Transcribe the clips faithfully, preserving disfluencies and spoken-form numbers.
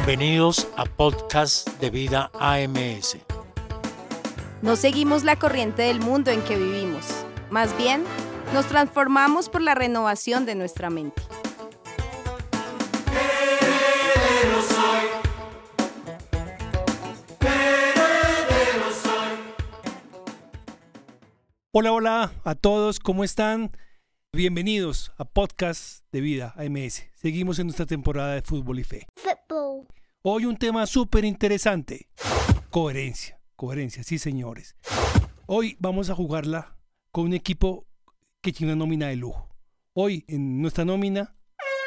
Bienvenidos a Podcast de Vida A M S. No seguimos la corriente del mundo en que vivimos. Más bien, nos transformamos por la renovación de nuestra mente. Heredero soy. Heredero soy. Hola, hola a todos, ¿cómo están? Bienvenidos a Podcast de Vida A M S. Seguimos en nuestra temporada de Fútbol y Fe. Football. Hoy un tema súper interesante. Coherencia. Coherencia, sí señores. Hoy vamos a jugarla con un equipo que tiene una nómina de lujo. Hoy en nuestra nómina,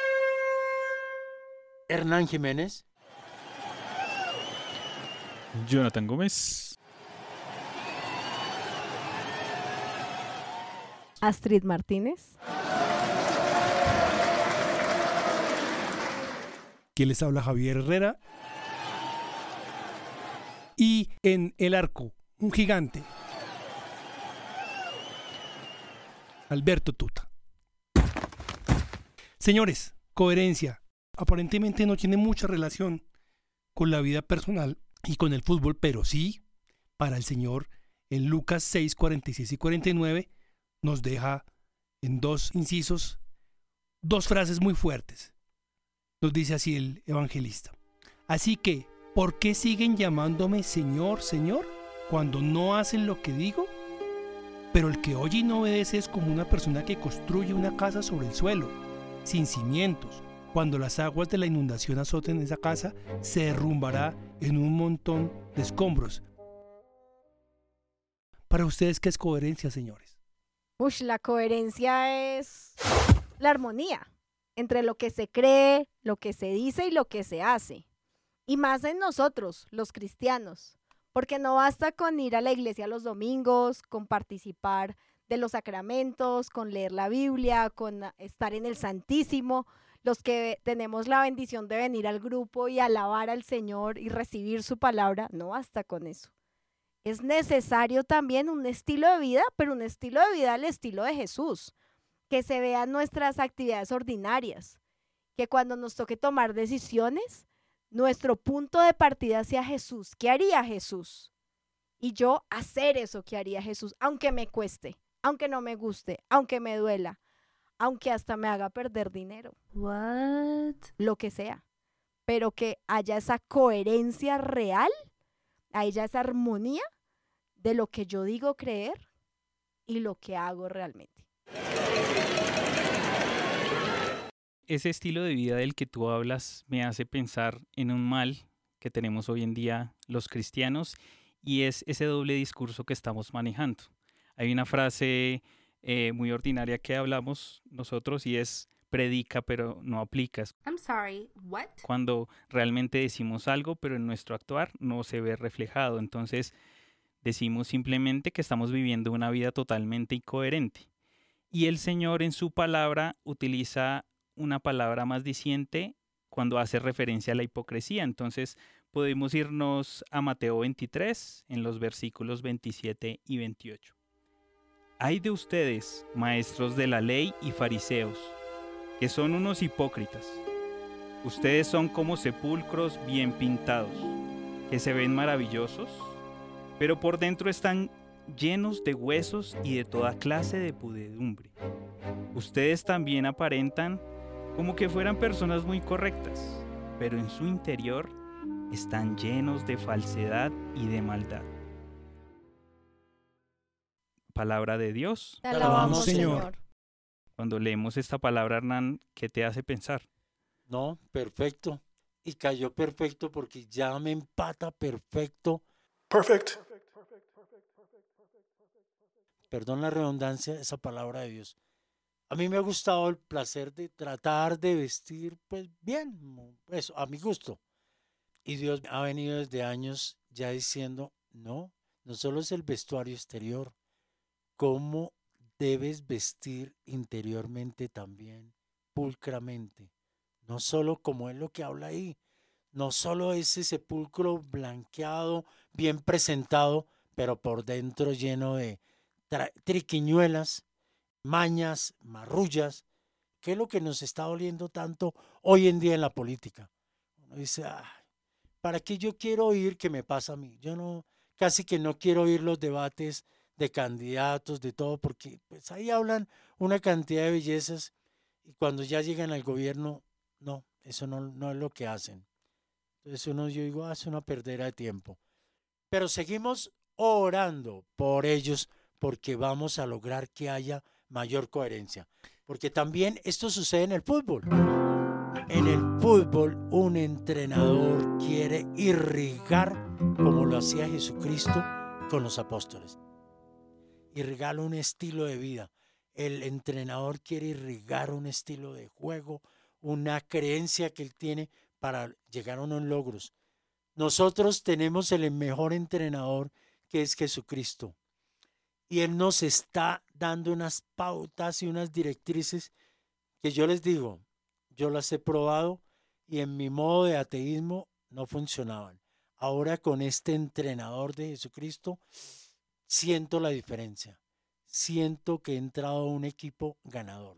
Hernán Jiménez, Jonathan Gómez, Astrid Martínez, quien les habla Javier Herrera. Y en el arco, un gigante, Alberto Tuta. Señores, coherencia aparentemente no tiene mucha relación con la vida personal y con el fútbol, pero sí, para el Señor, en Lucas seis, cuarenta y seis y cuarenta y nueve, nos deja en dos incisos, dos frases muy fuertes. Nos dice así el evangelista: así que, ¿por qué siguen llamándome Señor, Señor, cuando no hacen lo que digo? Pero el que oye y no obedece es como una persona que construye una casa sobre el suelo, sin cimientos. Cuando las aguas de la inundación azoten esa casa, se derrumbará en un montón de escombros. Para ustedes, ¿qué es coherencia, señores? Ush, la coherencia es la armonía entre lo que se cree, lo que se dice y lo que se hace. Y más en nosotros, los cristianos, porque no basta con ir a la iglesia los domingos, con participar de los sacramentos, con leer la Biblia, con estar en el Santísimo. Los que tenemos la bendición de venir al grupo y alabar al Señor y recibir su palabra, no basta con eso. Es necesario también un estilo de vida, pero un estilo de vida al estilo de Jesús, que se vean nuestras actividades ordinarias, que cuando nos toque tomar decisiones, nuestro punto de partida sea Jesús. ¿Qué haría Jesús? Y yo hacer eso que haría Jesús, aunque me cueste, aunque no me guste, aunque me duela, aunque hasta me haga perder dinero. What? Lo que sea. Pero que haya esa coherencia real, haya esa armonía de lo que yo digo creer y lo que hago realmente. ese estilo de vida del que tú hablas me hace pensar en un mal que tenemos hoy en día los cristianos, y es ese doble discurso que estamos manejando. Hay una frase eh, muy ordinaria que hablamos nosotros y es: predica pero no aplicas. I'm sorry, what? Cuando realmente decimos algo pero en nuestro actuar no se ve reflejado, entonces decimos simplemente que estamos viviendo una vida totalmente incoherente. Y el Señor en su palabra utiliza una palabra más diciente cuando hace referencia a la hipocresía. Entonces podemos irnos a Mateo veintitrés en los versículos veintisiete y veintiocho. Ay de ustedes, maestros de la ley y fariseos, que son unos hipócritas. Ustedes son como sepulcros bien pintados, que se ven maravillosos, pero por dentro están llenos de huesos y de toda clase de pudredumbre. Ustedes también aparentan como que fueran personas muy correctas, pero en su interior están llenos de falsedad y de maldad. Palabra de Dios. Te alabamos, alabamos, Señor. Señor. Cuando leemos esta palabra, Hernán, ¿qué te hace pensar? no, perfecto. Y cayó perfecto porque ya me empata perfecto. Perfect. Perdón la redundancia, esa palabra de Dios. A mí me ha gustado el placer de tratar de vestir, pues bien, eso, a mi gusto. Y Dios ha venido desde años ya diciendo, no, no solo es el vestuario exterior, cómo debes vestir interiormente también, pulcramente. No solo como es lo que habla ahí, no solo ese sepulcro blanqueado, bien presentado, pero por dentro lleno de tra- triquiñuelas, mañas, marrullas, que es lo que nos está doliendo tanto hoy en día en la política. Uno dice, ah, ¿para qué yo quiero oír qué me pasa a mí? Yo no, casi que no quiero oír los debates de candidatos, de todo, porque pues ahí hablan una cantidad de bellezas y cuando ya llegan al gobierno, no, eso no, no es lo que hacen. Entonces uno, yo digo, hace una perdera de tiempo. Pero seguimos orando por ellos porque vamos a lograr que haya mayor coherencia. Porque también esto sucede en el fútbol. En el fútbol un entrenador quiere irrigar como lo hacía Jesucristo con los apóstoles. Irrigar un estilo de vida. El entrenador quiere irrigar un estilo de juego, una creencia que él tiene para llegar a unos logros. Nosotros tenemos el mejor entrenador que es Jesucristo. Y Él nos está dando unas pautas y unas directrices que yo les digo, yo las he probado y en mi modo de ateísmo no funcionaban. Ahora con este entrenador de Jesucristo siento la diferencia. Siento que he entrado a un equipo ganador.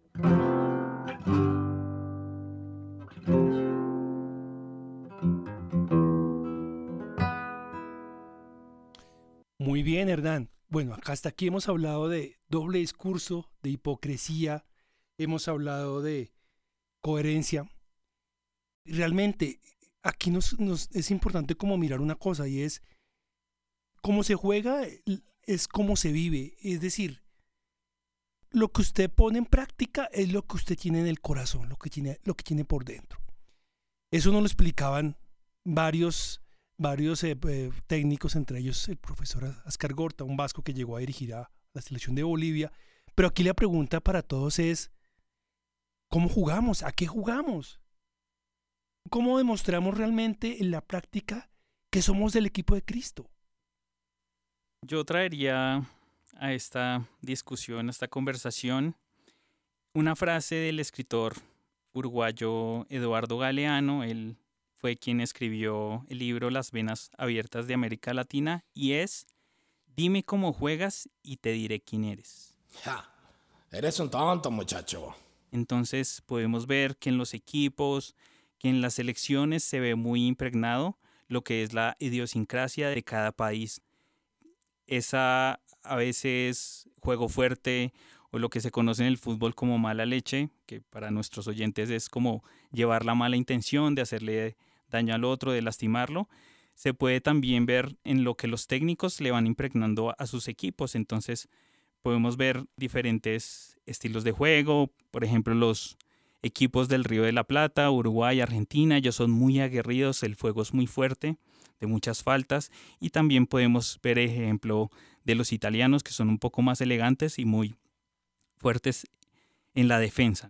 Muy bien, Hernán. Bueno, acá hasta aquí hemos hablado de doble discurso, de hipocresía, hemos hablado de coherencia. Realmente, aquí nos, nos es importante como mirar una cosa y es cómo se juega, es cómo se vive. Es decir, lo que usted pone en práctica es lo que usted tiene en el corazón, lo que tiene, lo que tiene por dentro. Eso nos lo explicaban varios varios eh, eh, técnicos, entre ellos el profesor Ascar Gorta, un vasco que llegó a dirigir a la selección de Bolivia. Pero aquí la pregunta para todos es, ¿cómo jugamos? ¿A qué jugamos? ¿Cómo demostramos realmente en la práctica que somos del equipo de Cristo? Yo traería a esta discusión, a esta conversación, una frase del escritor uruguayo Eduardo Galeano. Él fue quien escribió el libro Las Venas Abiertas de América Latina y es: dime cómo juegas y te diré quién eres. Ja, eres un tonto, muchacho. Entonces podemos ver que en los equipos, que en las selecciones se ve muy impregnado lo que es la idiosincrasia de cada país. Esa a veces juego fuerte o lo que se conoce en el fútbol como mala leche, que para nuestros oyentes es como llevar la mala intención de hacerle daño al otro, de lastimarlo, se puede también ver en lo que los técnicos le van impregnando a sus equipos. Entonces podemos ver diferentes estilos de juego, por ejemplo los equipos del Río de la Plata, Uruguay, Argentina, ellos son muy aguerridos, el fuego es muy fuerte, de muchas faltas, y también podemos ver ejemplo de los italianos que son un poco más elegantes y muy fuertes en la defensa.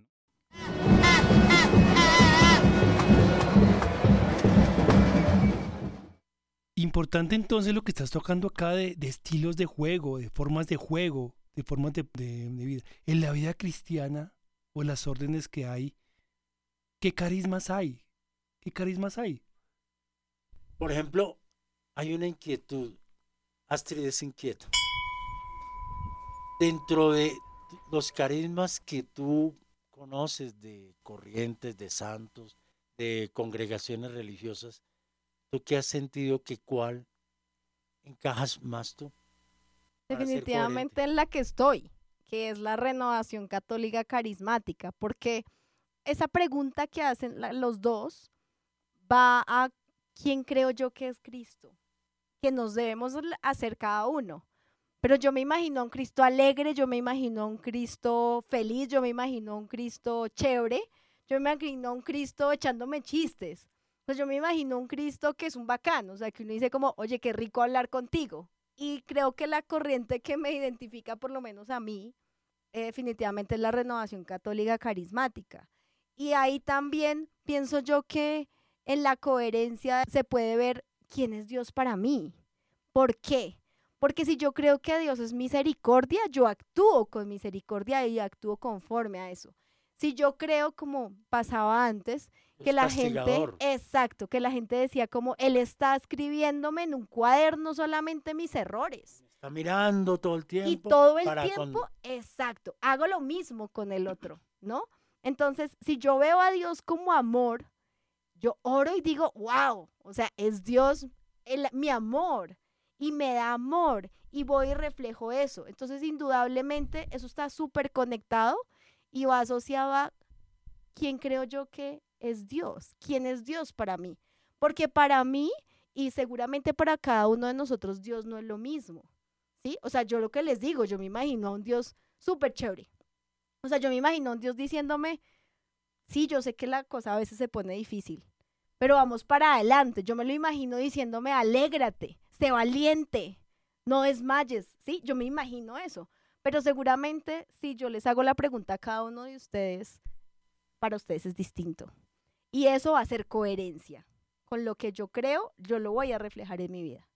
Importante entonces lo que estás tocando acá de, de estilos de juego, de formas de juego, de formas de, de, de vida. En la vida cristiana o las órdenes que hay, ¿qué carismas hay? ¿Qué carismas hay? Por ejemplo, hay una inquietud. Astrid es inquieto. Dentro de los carismas que tú conoces de corrientes, de santos, de congregaciones religiosas, ¿tú qué has sentido que cuál encajas más tú? para ser Definitivamente coherente? en la que estoy, que es la Renovación Católica Carismática, porque esa pregunta que hacen la- los dos va a quién creo yo que es Cristo, que nos debemos l- hacer cada uno. Pero yo me imagino a un Cristo alegre, yo me imagino a un Cristo feliz, yo me imagino a un Cristo chévere, yo me imagino a un Cristo echándome chistes. Pues yo me imagino a un Cristo que es un bacano, o sea, que uno dice como, oye, qué rico hablar contigo. Y creo que la corriente que me identifica, por lo menos a mí, eh, definitivamente es la Renovación Católica Carismática. Y ahí también pienso yo que en la coherencia se puede ver quién es Dios para mí. ¿Por qué? Porque si yo creo que Dios es misericordia, yo actúo con misericordia y actúo conforme a eso. Si yo creo, como pasaba antes, que Es la gente, castigador. exacto, que la gente decía como, él está escribiéndome en un cuaderno solamente mis errores. Está mirando todo el tiempo. Y todo el para tiempo, con- exacto, hago lo mismo con el otro, ¿no? Entonces, si yo veo a Dios como amor, yo oro y digo, wow, o sea, es Dios el- mi amor y me da amor y voy y reflejo eso. Entonces, indudablemente, eso está súper conectado y va asociado a quién creo yo que es Dios, quién es Dios para mí. Porque para mí y seguramente para cada uno de nosotros Dios no es lo mismo, ¿sí? O sea, yo lo que les digo, yo me imagino a un Dios súper chévere. O sea, yo me imagino a un Dios diciéndome, sí, yo sé que la cosa a veces se pone difícil, pero vamos para adelante. Yo me lo imagino diciéndome, alégrate, sé valiente, no desmayes, ¿sí? Yo me imagino eso. Pero seguramente si yo les hago la pregunta a cada uno de ustedes, para ustedes es distinto. Y eso va a ser coherencia. Con lo que yo creo, yo lo voy a reflejar en mi vida.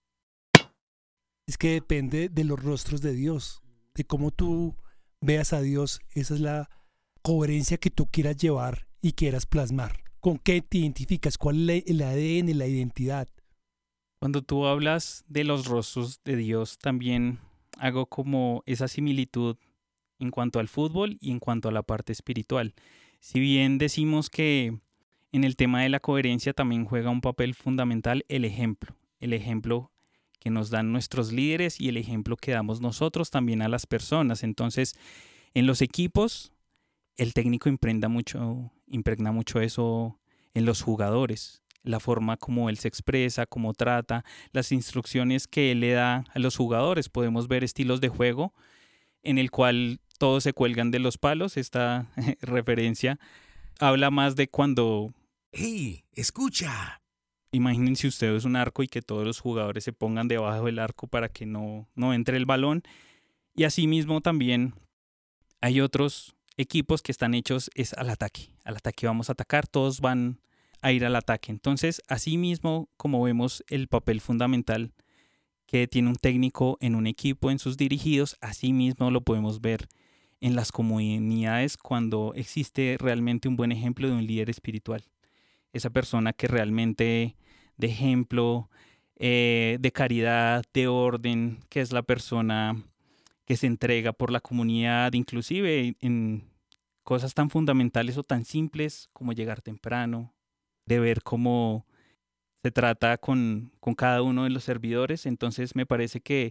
Es que depende de los rostros de Dios, de cómo tú veas a Dios. Esa es la coherencia que tú quieras llevar y quieras plasmar. ¿Con qué te identificas? ¿Cuál es el A D N, la identidad? Cuando tú hablas de los rostros de Dios, también hago como esa similitud en cuanto al fútbol y en cuanto a la parte espiritual. Si bien decimos que en el tema de la coherencia también juega un papel fundamental el ejemplo, el ejemplo que nos dan nuestros líderes y el ejemplo que damos nosotros también a las personas. Entonces, en los equipos, el técnico impregna mucho, impregna mucho eso en los jugadores, la forma como él se expresa, cómo trata, las instrucciones que él le da a los jugadores. Podemos ver estilos de juego en el cual todos se cuelgan de los palos. Esta referencia habla más de cuando, ¡Hey! ¡Escucha! imagínense ustedes un arco y que todos los jugadores se pongan debajo del arco para que no, no entre el balón. Y asimismo también hay otros equipos que están hechos es al ataque. Al ataque vamos a atacar, todos van a ir al ataque. Entonces, asimismo, como vemos el papel fundamental que tiene un técnico en un equipo, en sus dirigidos, asimismo lo podemos ver en las comunidades cuando existe realmente un buen ejemplo de un líder espiritual. Esa persona que realmente de ejemplo, eh, de caridad, de orden, que es la persona que se entrega por la comunidad, inclusive en cosas tan fundamentales o tan simples como llegar temprano, de ver cómo se trata con, con cada uno de los servidores. Entonces me parece que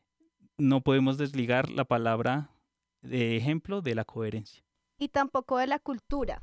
no podemos desligar la palabra de ejemplo de la coherencia. Y tampoco de la cultura,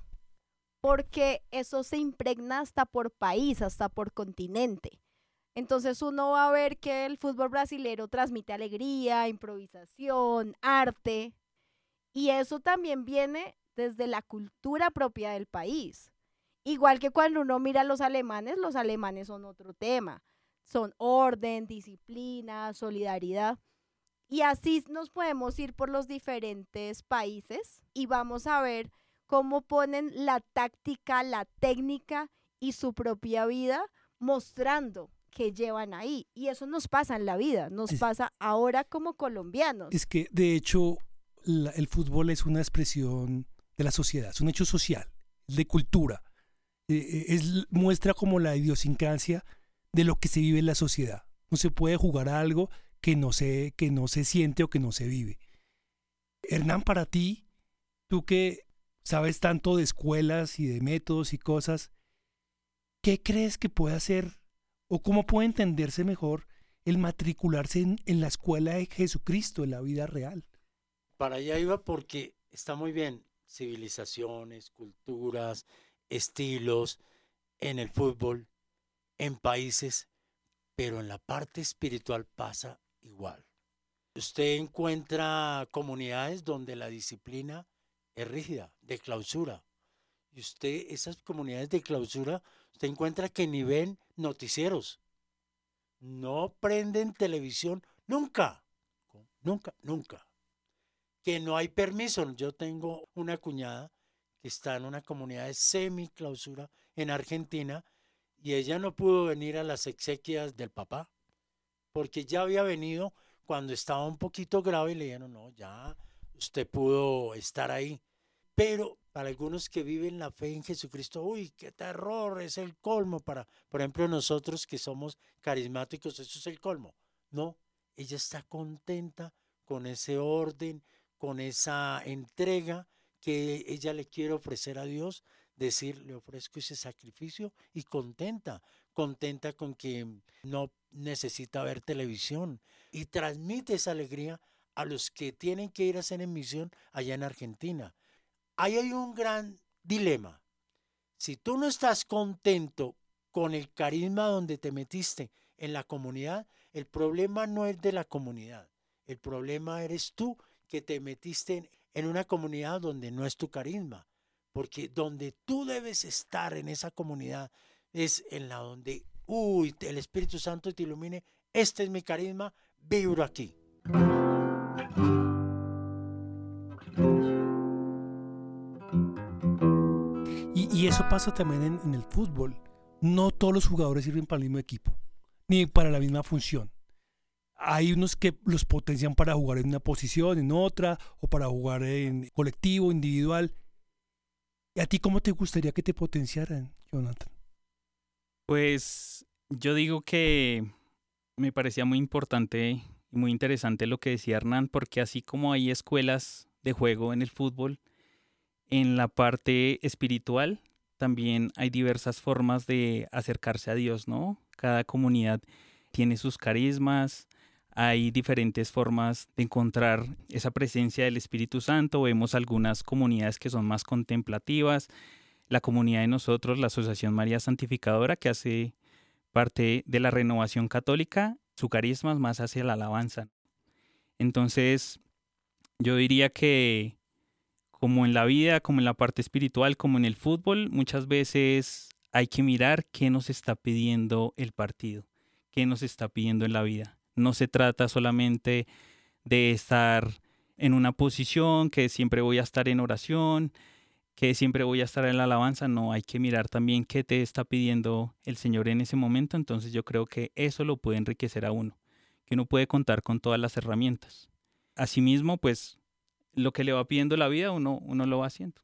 porque eso se impregna hasta por país, hasta por continente. Entonces uno va a ver que el fútbol brasilero transmite alegría, improvisación, arte, y eso también viene desde la cultura propia del país. Igual que cuando uno mira a los alemanes, los alemanes son otro tema. Son orden, disciplina, solidaridad. Y así nos podemos ir por los diferentes países y vamos a ver cómo ponen la táctica, la técnica y su propia vida mostrando que llevan ahí. Y eso nos pasa en la vida, nos Es- pasa ahora como colombianos. Es que, de hecho, la- el fútbol es una expresión de la sociedad, es un hecho social, es de cultura. Eh, eh, es, muestra como la idiosincrasia de lo que se vive en la sociedad. No se puede jugar a algo que no se, que no se siente o que no se vive. Hernán, para ti, tú que sabes tanto de escuelas y de métodos y cosas, ¿qué crees que puede hacer o cómo puede entenderse mejor el matricularse en, en la escuela de Jesucristo en la vida real? Para allá iba porque está muy bien, civilizaciones, culturas, estilos en el fútbol, en países, pero en la parte espiritual pasa igual. Usted encuentra comunidades donde la disciplina es rígida, de clausura. Y usted, esas comunidades de clausura, usted encuentra que ni ven noticieros, no prenden televisión, nunca, nunca, nunca. Que no hay permiso. Yo tengo una cuñada que está en una comunidad de semi-clausura en Argentina y ella no pudo venir a las exequias del papá porque ya había venido cuando estaba un poquito grave y le dijeron, no, ya usted pudo estar ahí. Pero para algunos que viven la fe en Jesucristo, uy, qué terror, es el colmo. Para, por ejemplo, nosotros que somos carismáticos, eso es el colmo. No, ella está contenta con ese orden, con esa entrega que ella le quiere ofrecer a Dios decir, le ofrezco ese sacrificio y contenta, contenta con que no necesita ver televisión y transmite esa alegría a los que tienen que ir a hacer emisión allá en Argentina. Ahí hay un gran dilema. Si tú no estás contento con el carisma donde te metiste en la comunidad, el problema no es de la comunidad, el problema eres tú que te metiste en, en una comunidad donde no es tu carisma. Porque donde tú debes estar en esa comunidad es en la donde, uy, el Espíritu Santo te ilumine, este es mi carisma, vibro aquí. Y, y eso pasa también en, en el fútbol. No todos los jugadores sirven para el mismo equipo, ni para la misma función. Hay unos que los potencian para jugar en una posición, en otra, o para jugar en colectivo, individual. ¿Y a ti cómo te gustaría que te potenciaran, Jonathan? Pues yo digo que me parecía muy importante y muy interesante lo que decía Hernán, porque así como hay escuelas de juego en el fútbol, en la parte espiritual también hay diversas formas de acercarse a Dios, ¿no? Cada comunidad tiene sus carismas, hay diferentes formas de encontrar esa presencia del Espíritu Santo. Vemos algunas comunidades que son más contemplativas. La comunidad de nosotros, la Asociación María Santificadora, que hace parte de la Renovación Católica, su carisma es más hacia la alabanza. Entonces, yo diría que como en la vida, como en la parte espiritual, como en el fútbol, muchas veces hay que mirar qué nos está pidiendo el partido, qué nos está pidiendo en la vida. No se trata solamente de estar en una posición, que siempre voy a estar en oración, que siempre voy a estar en la alabanza. No, hay que mirar también qué te está pidiendo el Señor en ese momento. Entonces yo creo que eso lo puede enriquecer a uno, que uno puede contar con todas las herramientas. Asimismo, pues lo que le va pidiendo la vida, uno, uno lo va haciendo.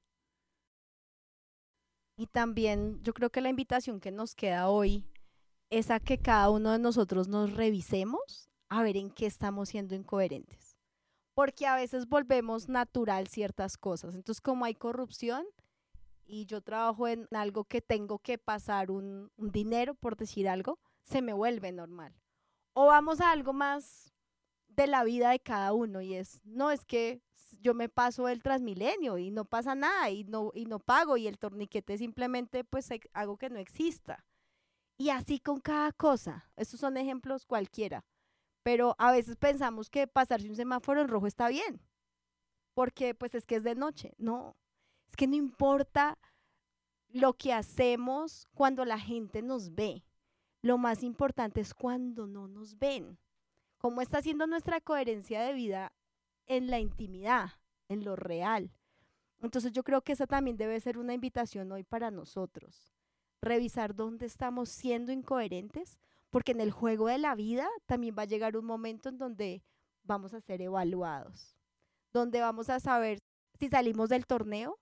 Y también yo creo que la invitación que nos queda hoy es a que cada uno de nosotros nos revisemos a ver en qué estamos siendo incoherentes. Porque a veces volvemos natural ciertas cosas. Entonces, como hay corrupción y yo trabajo en algo que tengo que pasar un, un dinero, por decir algo, se me vuelve normal. O vamos a algo más de la vida de cada uno y es, no, es que yo me paso el Transmilenio y no pasa nada y no, y no pago y el torniquete simplemente pues hago que no exista. Y así con cada cosa. Estos son ejemplos cualquiera. Pero a veces pensamos que pasarse un semáforo en rojo está bien. Porque pues es que es de noche. No, es que no importa lo que hacemos cuando la gente nos ve. Lo más importante es cuando no nos ven. ¿Cómo está siendo nuestra coherencia de vida en la intimidad, en lo real? Entonces yo creo que esa también debe ser una invitación hoy para nosotros. Revisar dónde estamos siendo incoherentes, porque en el juego de la vida también va a llegar un momento en donde vamos a ser evaluados, donde vamos a saber si salimos del torneo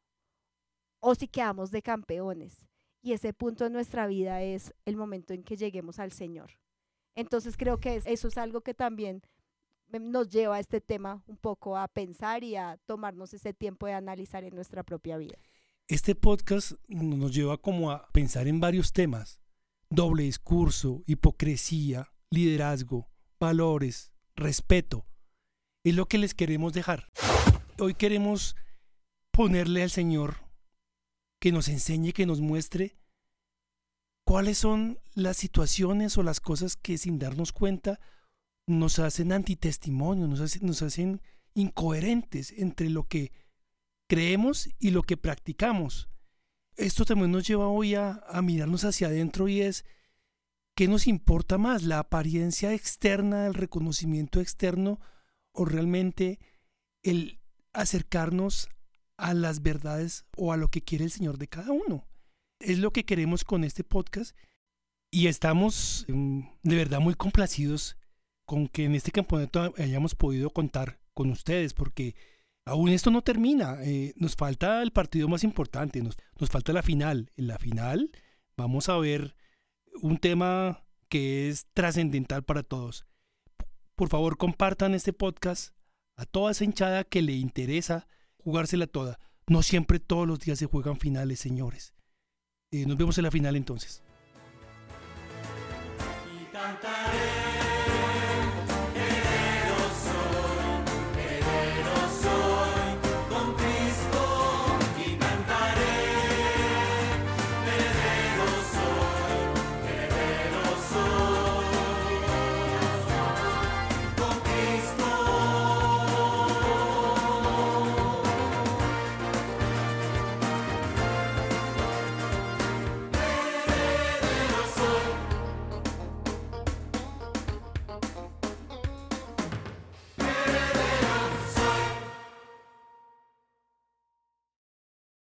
o si quedamos de campeones. Y ese punto de nuestra vida es el momento en que lleguemos al Señor. Entonces creo que eso es algo que también nos lleva a este tema un poco a pensar y a tomarnos ese tiempo de analizar en nuestra propia vida. Este podcast nos lleva como a pensar en varios temas: doble discurso, hipocresía, liderazgo, valores, respeto. Es lo que les queremos dejar. Hoy queremos ponerle al Señor que nos enseñe, que nos muestre cuáles son las situaciones o las cosas que sin darnos cuenta nos hacen antitestimonio, nos hacen, nos hacen incoherentes entre lo que creemos y lo que practicamos. Esto también nos lleva hoy a, a mirarnos hacia adentro y es, ¿qué nos importa más? ¿La apariencia externa, el reconocimiento externo o realmente el acercarnos a las verdades o a lo que quiere el Señor de cada uno? Es lo que queremos con este podcast y estamos um, de verdad muy complacidos con que en este campeonato hayamos podido contar con ustedes, porque aún esto no termina. Eh, nos falta el partido más importante, nos, nos falta la final. En la final vamos a ver un tema que es trascendental para todos. Por favor, compartan este podcast a toda esa hinchada que le interesa jugársela toda. No siempre todos los días se juegan finales, señores. Eh, nos vemos en la final entonces. Y cantaré